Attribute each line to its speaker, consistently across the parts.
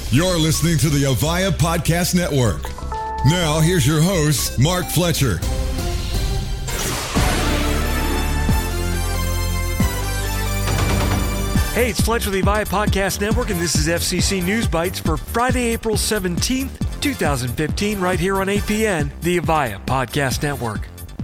Speaker 1: You're listening to the Avaya Podcast Network. Now, here's your host, Mark Fletcher.
Speaker 2: Hey, it's Fletcher, the Avaya Podcast Network, and this is FCC News Bites for Friday, April 17th, 2015, right here on APN, the Avaya Podcast Network.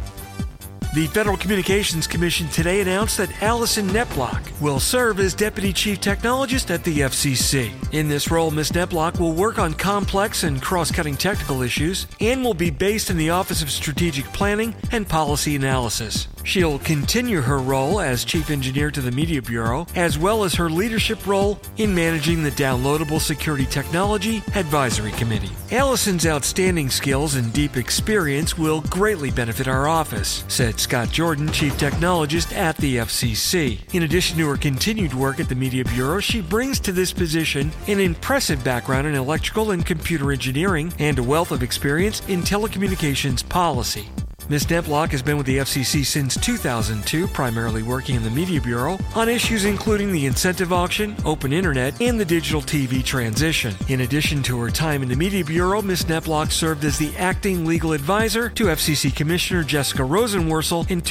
Speaker 2: The Federal Communications Commission today announced that Allison Neplock will serve as Deputy Chief Technologist at the FCC. In this role, Ms. Neplock will work on complex and cross-cutting technical issues and will be based in the Office of Strategic Planning and Policy Analysis. She'll continue her role as Chief Engineer to the Media Bureau, as well as her leadership role in managing the Downloadable Security Technology Advisory Committee. Allison's outstanding skills and deep experience will greatly benefit our office, said Scott Jordan, Chief Technologist at the FCC. In addition to her continued work at the Media Bureau, she brings to this position an impressive background in electrical and computer engineering and a wealth of experience in telecommunications policy. Ms. Neplock has been with the FCC since 2002, primarily working in the Media Bureau on issues including the incentive auction, open internet, and the digital TV transition. In addition to her time in the Media Bureau, Ms. Neplock served as the acting legal advisor to FCC Commissioner Jessica Rosenworcel in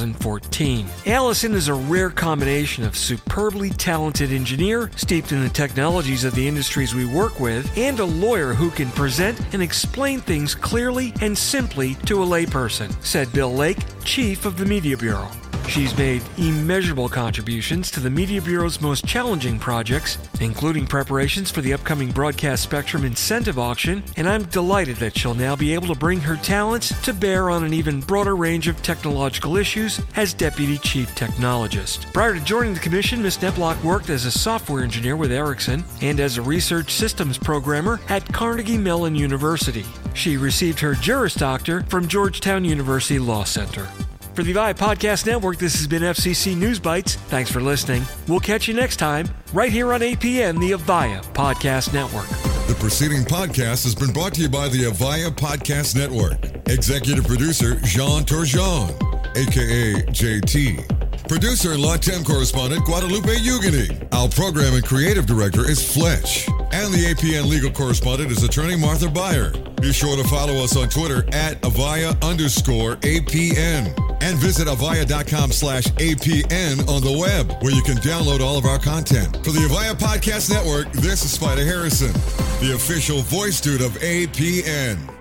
Speaker 2: 2014. Allison is a rare combination of superbly talented engineer, steeped in the technologies of the industries we work with, and a lawyer who can present and explain things clearly and simply to a layperson, said Bill Lake, Chief of the Media Bureau. She's made immeasurable contributions to the Media Bureau's most challenging projects, including preparations for the upcoming broadcast spectrum incentive auction, and I'm delighted that she'll now be able to bring her talents to bear on an even broader range of technological issues as Deputy Chief Technologist. Prior to joining the Commission, Ms. Neplock worked as a software engineer with Ericsson and as a research systems programmer at Carnegie Mellon University. She received her Juris Doctor from Georgetown University Law Center. For the Avaya Podcast Network, this has been FCC News Bites. Thanks for listening. We'll catch you next time, right here on APN, the Avaya Podcast Network.
Speaker 1: The preceding podcast has been brought to you by the Avaya Podcast Network. Executive producer, Jean Turgeon, a.k.a. JT. Producer and Latam correspondent, Guadalupe Ugani. Our program and creative director is Fletch. And the APN legal correspondent is attorney Martha Beyer. Be sure to follow us on Twitter at Avaya_APN. And visit Avaya.com/APN on the web, where you can download all of our content. For the Avaya Podcast Network, this is Spider Harrison, the official voice dude of APN.